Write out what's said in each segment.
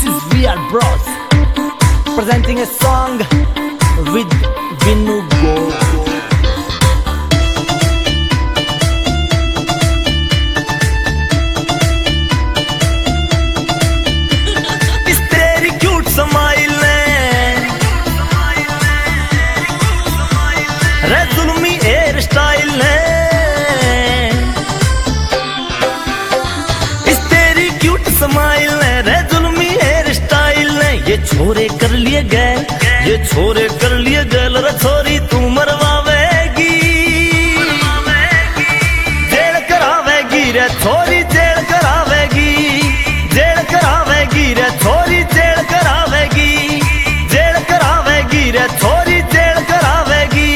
is VR Bros presenting a song with Vinu Go. इस तेरी cute smile ने रे जुल्मी हेयर स्टाइल ने इस तेरी क्यूट स्माइल ने रे जुल्मी हेयर स्टाइल ने ये छोरे कर लिए गए ये छोरे कर लिए गए रे छोरी तू मरवावेगी जेल करावेगी रे छोरी जेल करावेगी जेल करावेगी रे छोरी जेल करावेगी जेल करावेगी रे छोरी जेल करावेगी।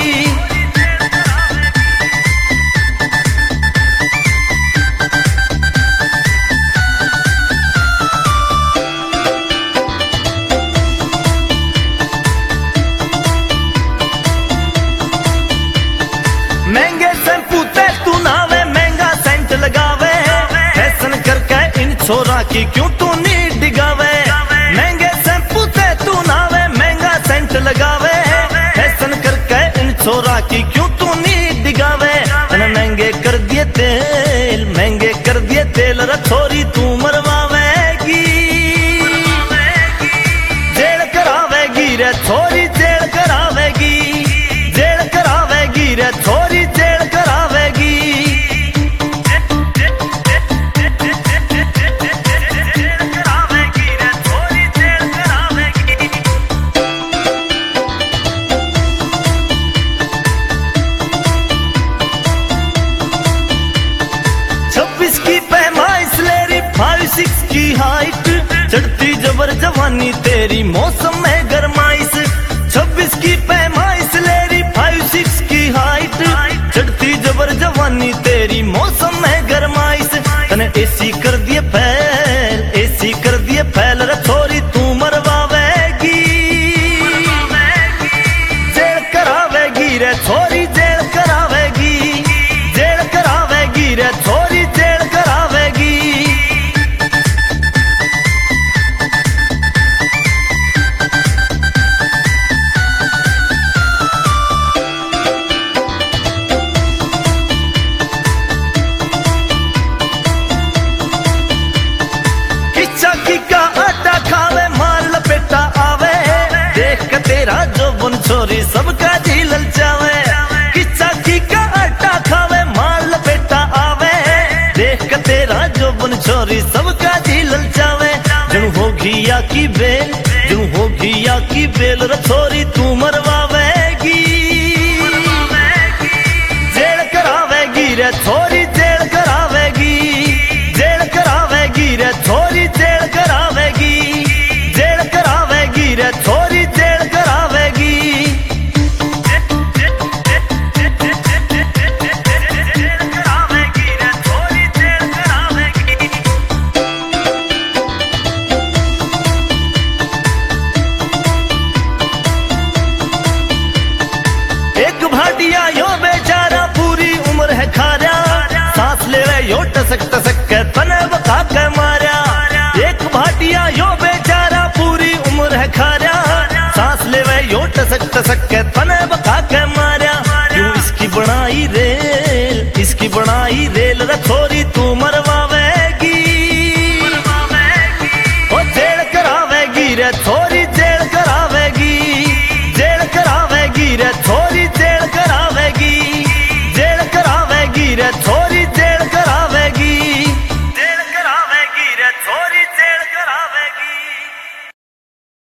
महंगे शैम्पू ते तू नावे महंगा सेंट लगावे फैशन करके इन छोरा की क्यों तू नी डिगावे महंगे शैम्पू ते तू नावे महंगा सेंट लगावे फैशन करके इन छोरा की क्यों तू नी डिगावे महंगे कर दिए तेल महंगे कर दिए तेल रे छोरी तू मरवावेगी जेल करावेगी रे छोरी जेल करावेगी जेल करावेगी रे छोरी जेल करावेगी। छब्बीस की पैमाइश लेरी 5'6" की हाइट चढ़ती जबर जवानी तेरी मौसम में गरमाइश 26 की पैमाइश लेरी 5'6" की हाइट चढ़ती जबर जवानी तेरी मौसम में गरमाइश तने एसी कर दिए फैल एसी कर दिए फैल रे छोरी तू मरवावेगी जेल करावेगी रे छोरी जेल करावेगी जेल करावेगी रे छोरी जेल करावेगी। चाकी का आटा खावे मार लपेटा आवे देख के तेरा जोबन छोरी सबका जी ललचावे कि चाकी का आटा खावे मार लपेटा आवे देख के तेरा जोबन छोरी सबका जी ललचावे जू होगी या की बेल जू होगी या की बेल रे छोरी तू मरवावेगी जेल करावेगी रे छोरी जेल करावेगी जेल करावेगी रे छोरी जेल करावेगी जेल करावेगी रे छोरी जेल करावेगी। एक भाटिया यो बेचारा पूरी उम्र है खारा सांस ले रहे यो टसक टसक के तने बता के मारा एक भाटिया यो बेचारा पूरी उम्र है खारा सांस ले रहे यो टसक टसक के तने बता के मारा क्यों इसकी बनाई रेल रे छोरी तू मरवावेगी ओ जेल करावेगी रे छोरी